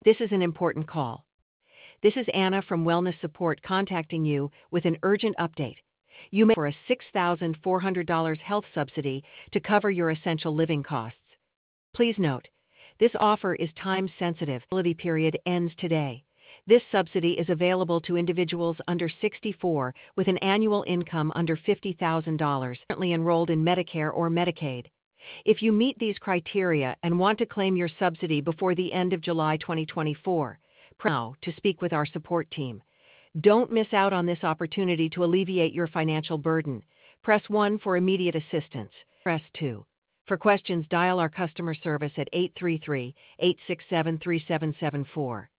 This is an important call. This is Anna from Wellness Support contacting you with an urgent update. You may for a $6,400 health subsidy to cover your essential living costs. Please note, this offer is time-sensitive. The validity period ends today. This subsidy is available to individuals under 64 with an annual income under $50,000 currently enrolled in Medicare or Medicaid. If you meet these criteria and want to claim your subsidy before the end of July 2024, now to speak with our support team. Don't miss out on this opportunity to alleviate your financial burden. Press 1 for immediate assistance. Press 2. For questions, dial our customer service at 833-867-3774.